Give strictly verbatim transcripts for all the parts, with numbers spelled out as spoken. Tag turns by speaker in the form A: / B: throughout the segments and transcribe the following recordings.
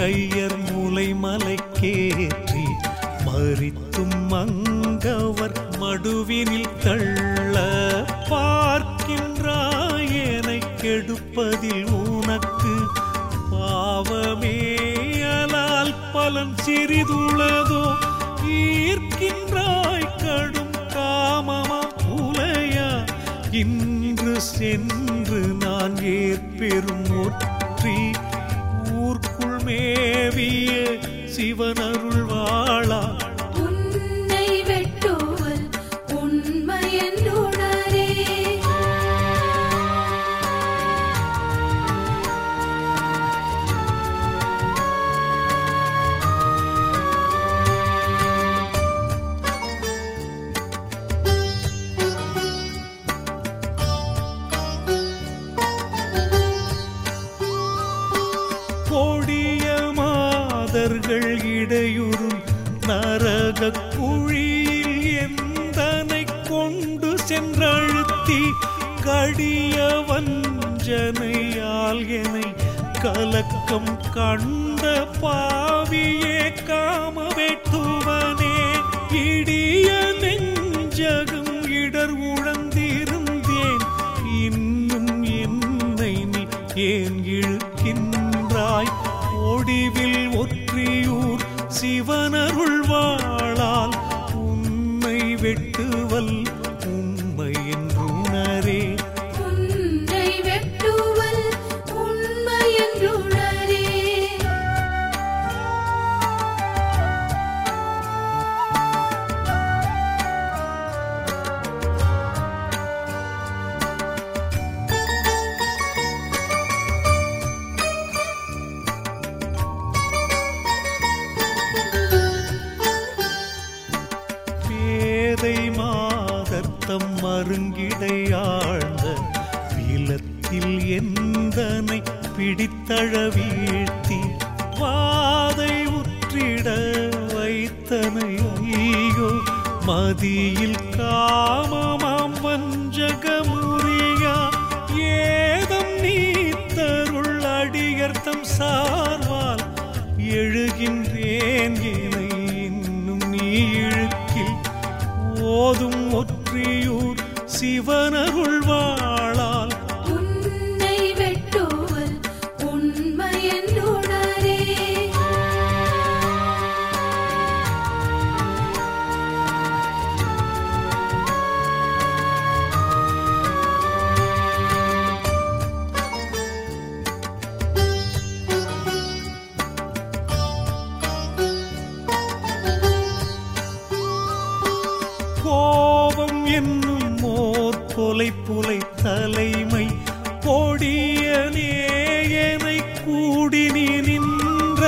A: கையர் முலை மலைக்கேற்றி மறித்தும் மங்கவர் மடுவினில் தள்ள பார்க்கின்றாயனை கெடுப்பதில் உனக்கு பாவமேயலால் பலன் சிறிதுளதோ ஈர்க்கின்றாய் கடும் காமமா புலையா இன்று சென்று நான் ஏற்பெறும் ஒற்றி ஊர்க்குள் மேவிய சிவனருள் வாழா
B: உன்னை வெட்டுவல் உண்மையென்றுணரே.
A: இடையுறும் நரக குழியில் எந்தனை கொண்டு சென்றழுத்தி கடிய வஞ்சனையால் என்னை கலக்கம் கண்ட பாவியே காம வேட்டுவனே இடிய நெஞ்சகம் இடர் உழந்திருந்தேன் இன்னும் என்னை நீ ஏன் இழுக்கின்றாய் ஒடிவில் ஒற்றியூர் சிவனருள் வாழால் உன்னை வெட்டுவல் உண்மை என்றுணரே.
B: உன்னை வெட்டுவல் உண்மை என்றுணரே. மாதர்த்தம் மருங்கிடையாழ்ந்த விலத்தில் எந்தனை பிடித்தழ வீழ்த்தி வாதை உற்றிட வைத்தனை ஐயோ மதியில் காமமாம் வஞ்சகமுறியா ஏதம் நீத்தருள் அடியர்த்தம் சார்வால் எழுகின்றேன் எனை இன்னும் நீ இழுக்கில் ஓதும் ஒற்றியூர் சிவனருள் வாழால் உன்னை வெட்டுவல் உண்மை என்றுணரே.
A: கோபம் என்னும் மோர் கொலை புலை தலைமை கொடிய நேயனை கூடி நீ நின்ற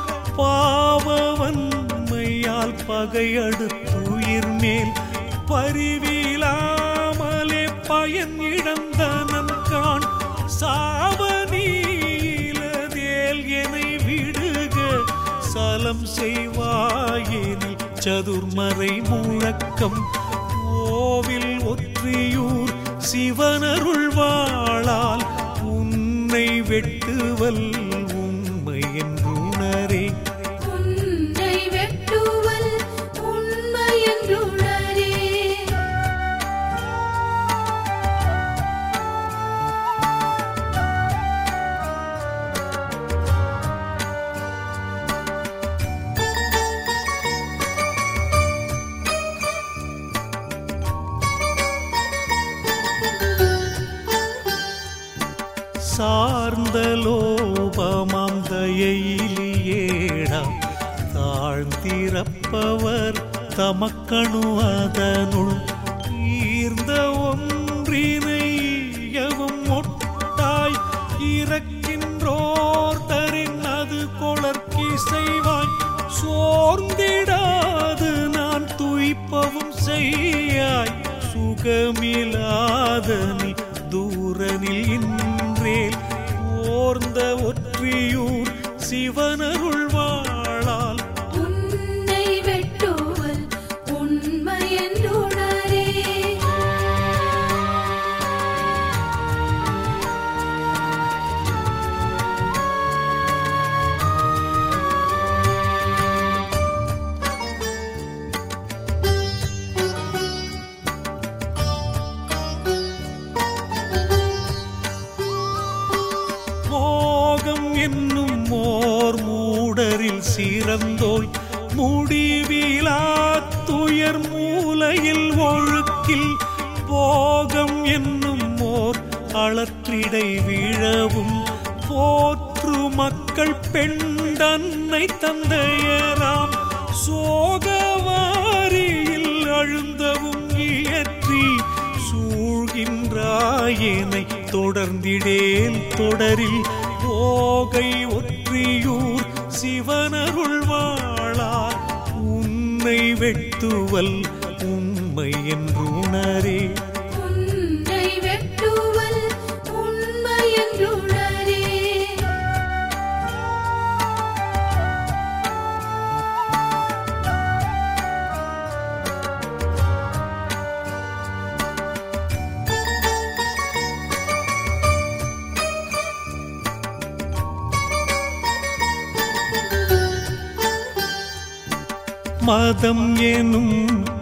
A: பாவவன்மையால் பகையடுத்துயிர் மேல் பரிவிலாமலே பயன் இழந்தனன் காண் சாவநீலதேல் என்னை விடுக சலம் செய்வாயேனில் சதுர்மறை முழக்கம் கோவில் ஒற்றியூர் சிவனருள் வாழால் உன்னை வெட்டுவல் உண்மை என்றுணரே.
B: உன்னை வெட்டுவல் உண்மை என்றுணரே.
A: சார்ந்த லோபமாம் தயையிலியேடா தாழ்ந்திரப்பவர் தமக்கணு அதனுள் ஈர்ந்த ஒன்றினையவும் ஒட்டாய் இறக்கின்றோர் தரின் அது கொளர்க்கி செய்வாய் சோர்ந்திடாது நான் துய்ப்பவும் செய்யாய் சுகமிலாத நீ தூரனில் இன்றேல் ஓர்ந்த ஒற்றியூர் சிவனருள் வாழால்
B: உன்னை வெட்டுவல் உண்மை என்றுணரே.
A: சிறந்தோய் முடிவிலா துயர் மூலையில் ஒழுக்கில் போகம் என்னும் ஓர் அளற்றிடை விழவும் போற்று மக்கள் பெண்டன்னை தந்தையராம் சோகவாரியில் அழுந்தவும் இயற்றி சூழ்கின்றாயனை தொடர்ந்திடேல் தொடரில் போகை ஒற்றியூர் சிவனருள் வாழார் உன்னை வெட்டுவல் உண்மை என்றுணரே
B: உன்னை வெட்டுவல் உண்மை என்றுணரே.
A: மதம் எனும்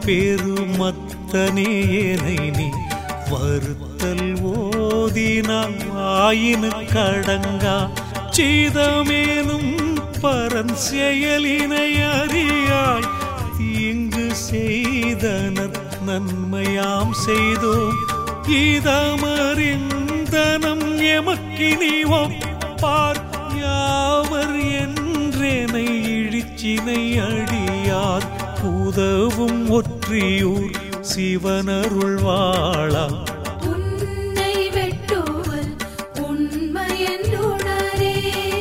A: பெருமத்தனேனை நீ வருத்தல் ஓதினான் ஆயினு கடங்கா சீதமேனும் பரன் செயலினை அறியாய் தீங்கு செய்தனர் நன்மையாம் செய்தோம் இதமறிந்தனம் எமக்கினி ஒப்பார் யாவர் என்றெனை இழிச்சினை அடியார் உதவும் ஒற்றியூர் சிவனருள் வாழா
B: உன்னை வெட்டுவல் உண்மை என்றுணரே.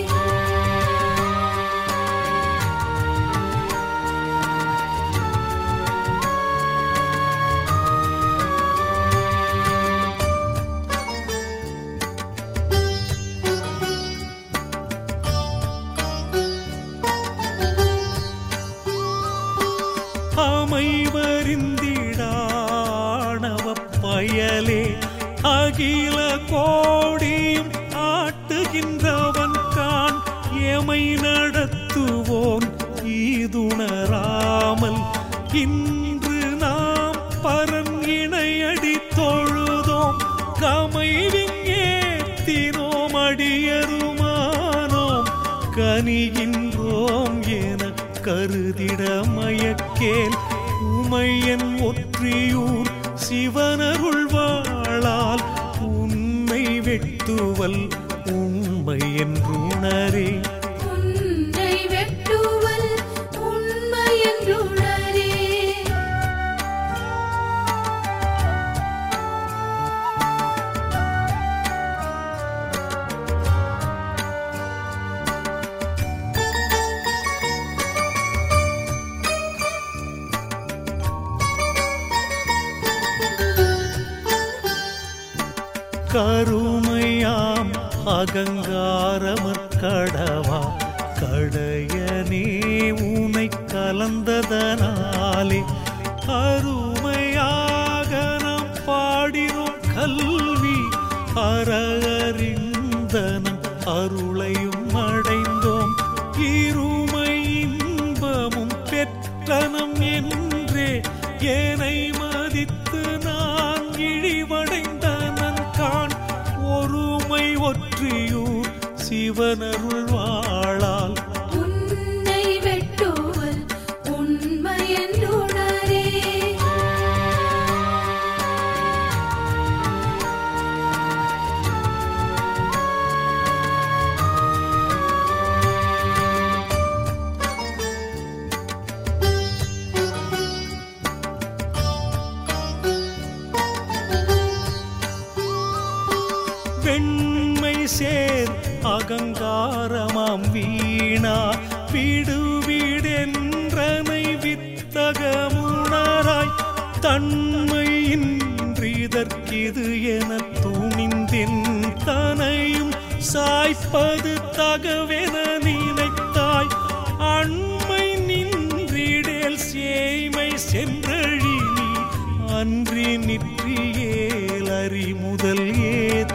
A: அமைவறிந்திடானவ பயலே அகில கோடியும் ஆட்டுகின்றவன் கான் எமை நடத்துவோன் ஈதுணராமல் இன்று நாம் பரன் இணையடி தொழுதோம் கமைவின் ஏத்தினோம் அடியருமானோம் கனிகின்றோம் என கருதிட மயக்கேல் உமையன் ஒற்றியூர் சிவனருள் வாழால் உன்னை வெட்டுவல் உண்மை என்றுணரே
B: உன்னை வெட்டுவல் உண்மை என்றுணரே.
A: கருமையாம் அகங்காரமற்கடவா கடையனே உனை கலந்ததனாலே அருமையாக நாம் பாடினோம் கல்வி அறறிந்தனம் அருளையும் அடைந்தோம் இருமை இன்பமும் பெற்றனம் என்றே ஏனை மதித்து நான் இழிவடைந்தனன் கான் ஒருமை ஒற்றியூர் சிவனருள் வாழால்
B: உன்னை வெட்டுவல் உண்மை என்றுணரே.
A: வெண்மை சேர் அகங்காரமாம் வீணா விடுவிடென்றனை வித்தகமுணராய் தன்மையின்றிதற்கிது என துணிந்தின் தனையும் சாய்ப்பது தகவென நினைத்தாய் அண்மை நின்றிடேல் சேய்மை சென்றழி நீ அன்றி நிற்றியேல் அறி முதல் ஏத்த